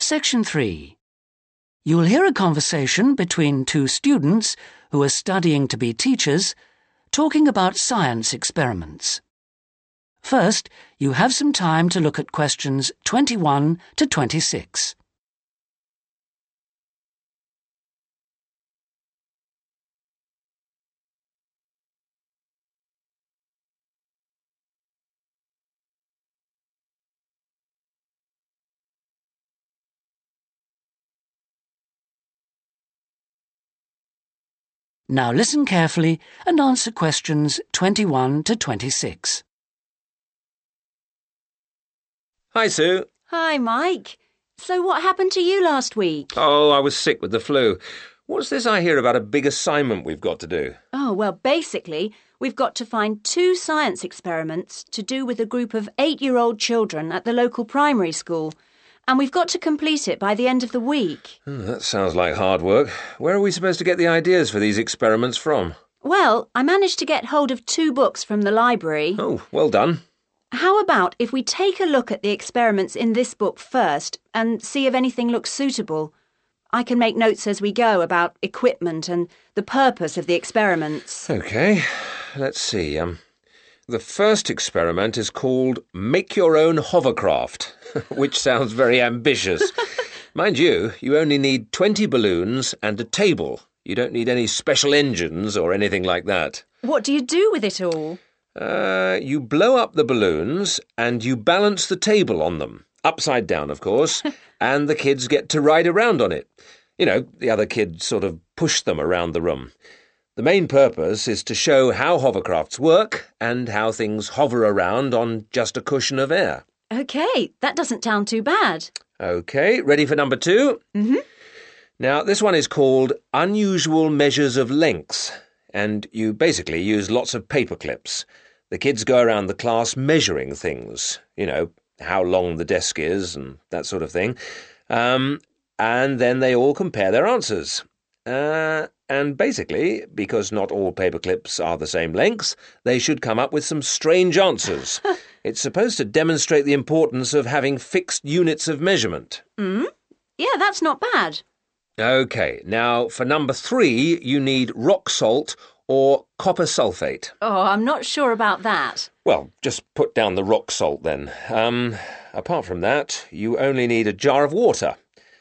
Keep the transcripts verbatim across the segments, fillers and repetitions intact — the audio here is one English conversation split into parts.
Section three. You'll hear a conversation between two students who are studying to be teachers, talking about science experiments. First, you have some time to look at questions twenty-one to twenty-six. Now listen carefully and answer questions twenty-one to twenty-six. Hi, Sue. Hi, Mike. So what happened to you last week? Oh, I was sick with the flu. What's this I hear about a big assignment we've got to do? Oh, well, basically, we've got to find two science experiments to do with a group of eight-year-old children at the local primary school. And we've got to complete it by the end of the week. Hmm, that sounds like hard work. Where are we supposed to get the ideas for these experiments from? Well, I managed to get hold of two books from the library. Oh, well done. How about if we take a look at the experiments in this book first and see if anything looks suitable? I can make notes as we go about equipment and the purpose of the experiments. OK, let's see. Um, the first experiment is called Make Your Own Hovercraft, which sounds very ambitious. Mind you, you only need twenty balloons and a table. You don't need any special engines or anything like that. What do you do with it all? Uh, you blow up the balloons and you balance the table on them. Upside down, of course, and the kids get to ride around on it. You know, the other kids sort of push them around the room. The main purpose is to show how hovercrafts work and how things hover around on just a cushion of air. OK, that doesn't sound too bad. OK, ready for number two? Mm-hmm. Now, this one is called Unusual Measures of Length, and you basically use lots of paper clips. The kids go around the class measuring things, you know, how long the desk is and that sort of thing. Um, and then they all compare their answers. Uh, and basically, because not all paper clips are the same length, they should come up with some strange answers. It's supposed to demonstrate the importance of having fixed units of measurement. Mm? Yeah, that's not bad. OK, now for number three, you need rock salt or copper sulfate. Oh, I'm not sure about that. Well, just put down the rock salt then. Um, apart from that, you only need a jar of water.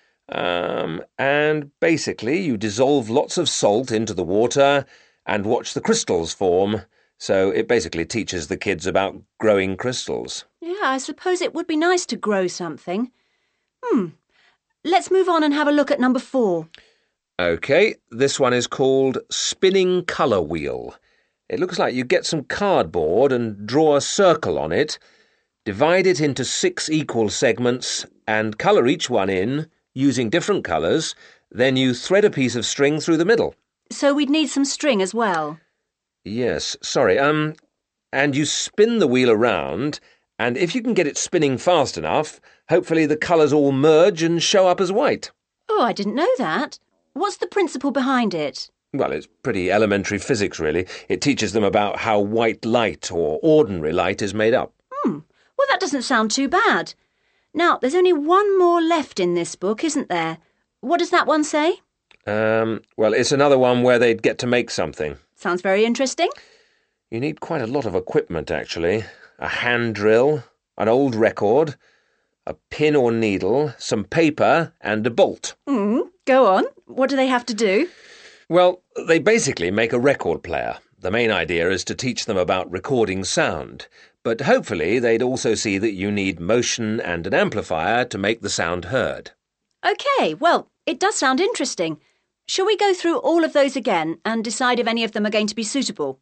Um, and basically you dissolve lots of salt into the water and watch the crystals form. So it basically teaches the kids about growing crystals. Yeah, I suppose it would be nice to grow something. Hmm. Let's move on and have a look at number four. OK, this one is called Spinning Colour Wheel. It looks like you get some cardboard and draw a circle on it, divide it into six equal segments and colour each one in using different colours, then you thread a piece of string through the middle. So we'd need some string as well. Yes, sorry, um, and you spin the wheel around, and if you can get it spinning fast enough, hopefully the colours all merge and show up as white. Oh, I didn't know that. What's the principle behind it? Well, it's pretty elementary physics, really. It teaches them about how white light or ordinary light is made up. Hmm. Well, that doesn't sound too bad. Now, there's only one more left in this book, isn't there? What does that one say? Um, well, it's another one where they'd get to make something. Sounds very interesting. You need quite a lot of equipment, actually. A hand drill, an old record, a pin or needle, some paper, and a bolt. Mm, go on. What do they have to do? Well, they basically make a record player. The main idea is to teach them about recording sound, but hopefully they'd also see that you need motion and an amplifier to make the sound heard. OK, well, it does sound interesting. Shall we go through all of those again and decide if any of them are going to be suitable?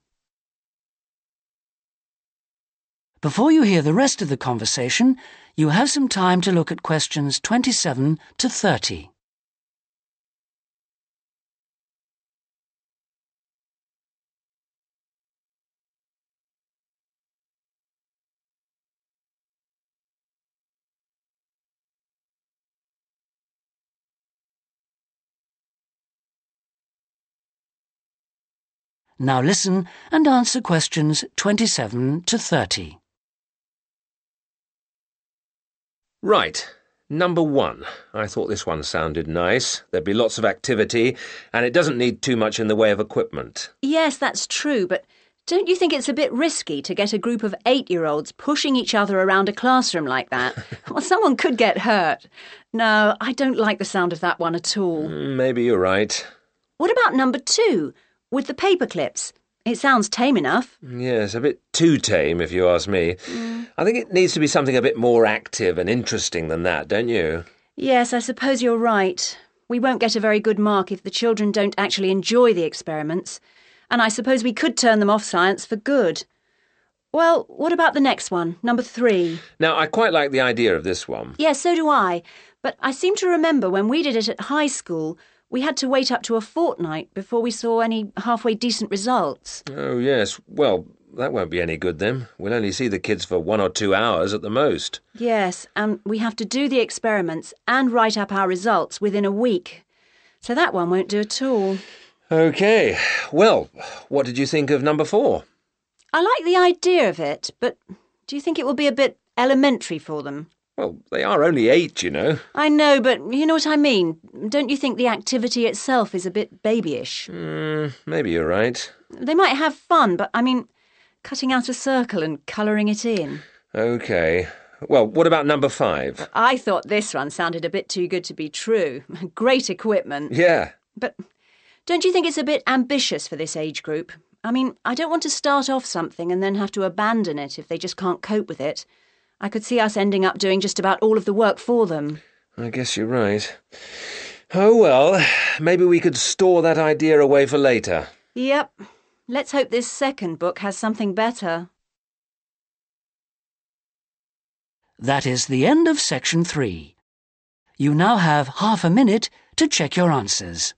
Before you hear the rest of the conversation, you have some time to look at questions twenty-seven to thirty. Now listen and answer questions twenty-seven to thirty. Right. Number one. I thought this one sounded nice. There'd be lots of activity, and it doesn't need too much in the way of equipment. Yes, that's true, but don't you think it's a bit risky to get a group of eight-year-olds pushing each other around a classroom like that? Well, someone could get hurt. No, I don't like the sound of that one at all. Mm, maybe you're right. What about number two, with the paper clips? It sounds tame enough. Yes, a bit too tame, if you ask me. Mm. I think it needs to be something a bit more active and interesting than that, don't you? Yes, I suppose you're right. We won't get a very good mark if the children don't actually enjoy the experiments. And I suppose we could turn them off science for good. Well, what about the next one, number three? Now, I quite like the idea of this one. Yes, so do I. But I seem to remember when we did it at high school, we had to wait up to a fortnight before we saw any halfway decent results. Oh, yes. Well, that won't be any good then. We'll only see the kids for one or two hours at the most. Yes, and we have to do the experiments and write up our results within a week. So that one won't do at all. OK. Well, what did you think of number four? I like the idea of it, but do you think it will be a bit elementary for them? Well, they are only eight, you know. I know, but you know what I mean. Don't you think the activity itself is a bit babyish? Mm, maybe you're right. They might have fun, but I mean, cutting out a circle and colouring it in. OK. Well, what about number five? I thought this one sounded a bit too good to be true. Great equipment. Yeah. But don't you think it's a bit ambitious for this age group? I mean, I don't want to start off something and then have to abandon it if they just can't cope with it. I could see us ending up doing just about all of the work for them. I guess you're right. Oh, well, maybe we could store that idea away for later. Yep. Let's hope this second book has something better. That is the end of section three. You now have half a minute to check your answers.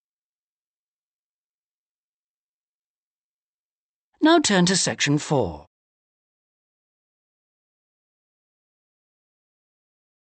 Now turn to section four.